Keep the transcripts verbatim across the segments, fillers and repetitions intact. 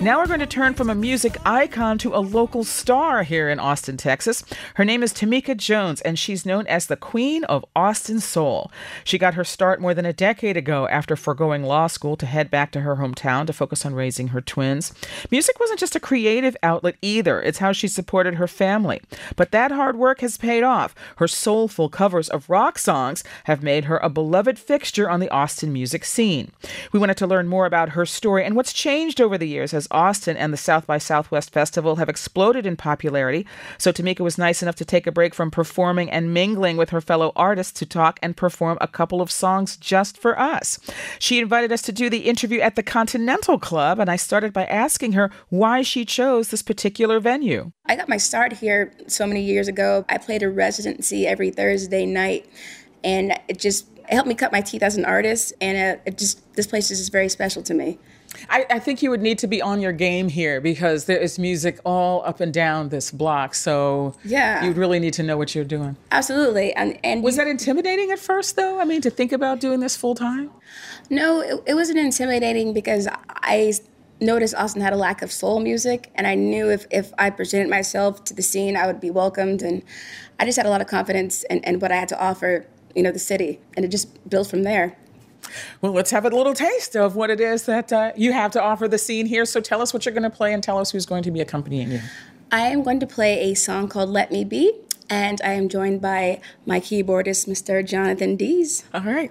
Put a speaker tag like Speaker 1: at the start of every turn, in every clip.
Speaker 1: Now we're going to turn from a music icon to a local star here in Austin, Texas. Her name is Tamika Jones, and she's known as the Queen of Austin Soul. She got her start more than a decade ago after foregoing law school to head back to her hometown to focus on raising her twins. Music wasn't just a creative outlet either. It's how she supported her family. But that hard work has paid off. Her soulful covers of rock songs have made her a beloved fixture on the Austin music scene. We wanted to learn more about her story and what's changed over the years as Austin and the South by Southwest Festival have exploded in popularity. So Tamika was nice enough to take a break from performing and mingling with her fellow artists to talk and perform a couple of songs just for us. She invited us to do the interview at the Continental Club, and I started by asking her why she chose this particular venue.
Speaker 2: I got my start here so many years ago. I played a residency every Thursday night, and it just it helped me cut my teeth as an artist, and uh, it just this place is just very special to me.
Speaker 1: I, I think you would need to be on your game here because there is music all up and down this block. So
Speaker 2: yeah,
Speaker 1: you'd really need to know what you're doing.
Speaker 2: Absolutely. And, and
Speaker 1: was that intimidating at first, though? I mean, to think about doing this full time?
Speaker 2: No, it, it wasn't intimidating because I noticed Austin had a lack of soul music. And I knew if, if I presented myself to the scene, I would be welcomed. And I just had a lot of confidence in, in what I had to offer, you know, the city. And it just built from there.
Speaker 1: Well, let's have a little taste of what it is that uh, you have to offer the scene here. So tell us what you're going to play and tell us who's going to be accompanying you.
Speaker 2: I am going to play a song called Let Me Be, and I am joined by my keyboardist, Mister Jonathan Dees.
Speaker 1: All right.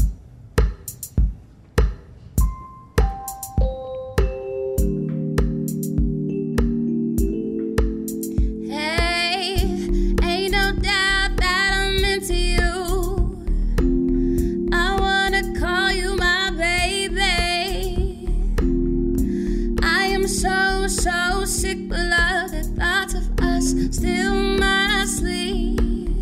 Speaker 3: Still my sleep.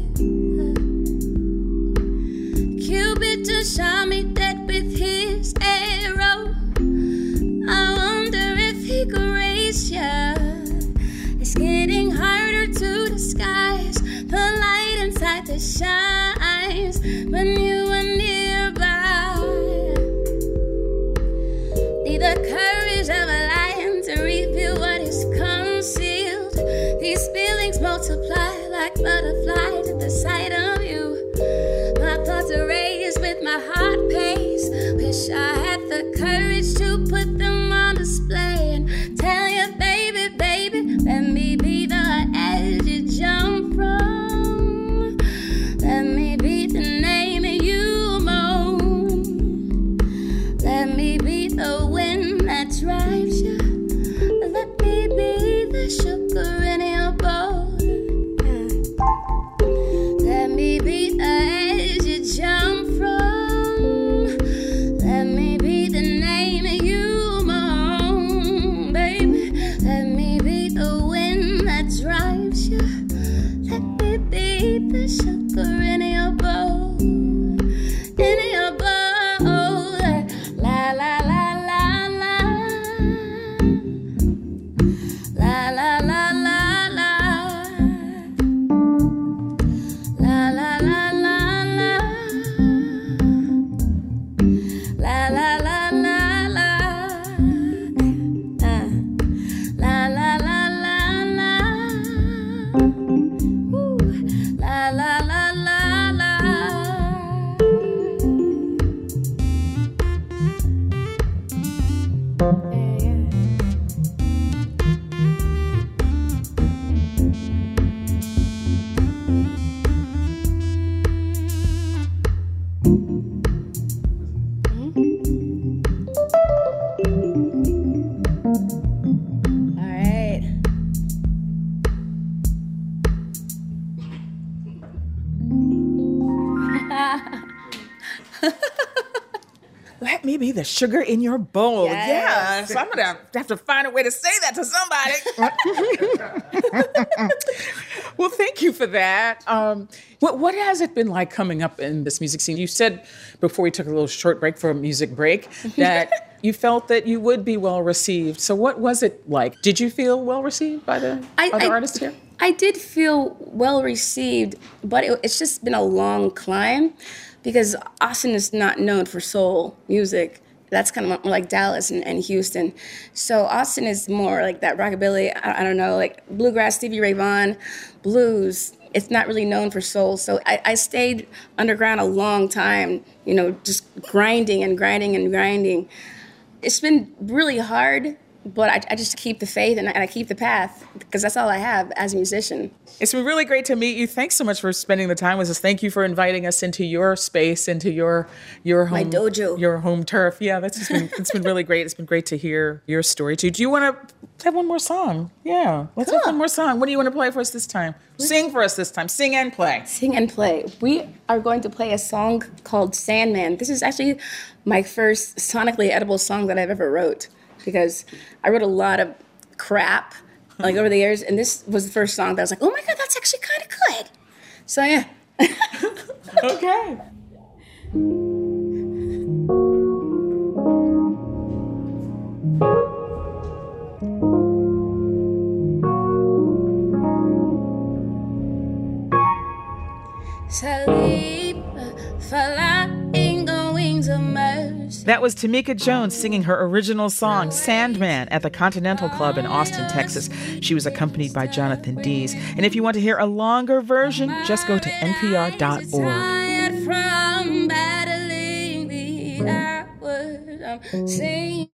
Speaker 3: Cupid just shot me dead with his arrow. I wonder if he could raise ya. It's getting harder to disguise the light inside that shines when you are nearby. Need the courage of a lion to reveal what is concealed. These feelings multiply like butterflies at the sight of you. My thoughts are raised with my heart pace. Wish I had the courage to put them on display and tell you, baby, baby, let me be the edge you jump from. Let me be the name you moan. Let me be the wind that drives you. Let me be the sugar in your bowl. Let me be the edge you jump from. Let me be the name you moan, baby. Let me be the wind that drives you. Let me be the sugar in your bowl. In your bowl. La la la la la. La la la la la. La la la la la. La la la la la. Uh. La la la la la. Ooh. La la la la la.
Speaker 1: Let me be the sugar in your bowl.
Speaker 2: Yes.
Speaker 1: Yeah. So I'm going to have to find a way to say that to somebody. Well, thank you for that. Um, what, what has it been like coming up in this music scene? You said before we took a little short break for a music break that you felt that you would be well received. So what was it like? Did you feel well received by the
Speaker 2: I,
Speaker 1: other
Speaker 2: I,
Speaker 1: artists here?
Speaker 2: I did feel well received, but it, it's just been a long climb because Austin is not known for soul music. That's kind of more like Dallas and, and Houston. So Austin is more like that rockabilly, I, I don't know, like bluegrass, Stevie Ray Vaughan, blues. It's not really known for soul. So I, I stayed underground a long time, you know, just grinding and grinding and grinding. It's been really hard, but I, I just keep the faith and I, and I keep the path because that's all I have as a musician.
Speaker 1: It's been really great to meet you. Thanks so much for spending the time with us. Thank you for inviting us into your space, into your your home,
Speaker 2: my dojo,
Speaker 1: your home turf. Yeah, that's just been it's been really great. It's been great to hear your story too. Do you want to have one more song? Yeah, let's
Speaker 2: cool.
Speaker 1: have one more song. What do you want to play for us this time? Sing for us this time. Sing and play.
Speaker 2: Sing and play. We are going to play a song called Sandman. This is actually my first sonically edible song that I've ever wrote, because I wrote a lot of crap like over the years, and this was the first song that I was like, oh my God, that's actually kind of good. So yeah.
Speaker 1: Okay.
Speaker 3: Sleep, flying on wings of mercy.
Speaker 1: That was Tamika Jones singing her original song, Sandman, at the Continental Club in Austin, Texas. She was accompanied by Jonathan Dees. And if you want to hear a longer version, just go to N P R dot org.
Speaker 3: From battling the hours, I'm singing.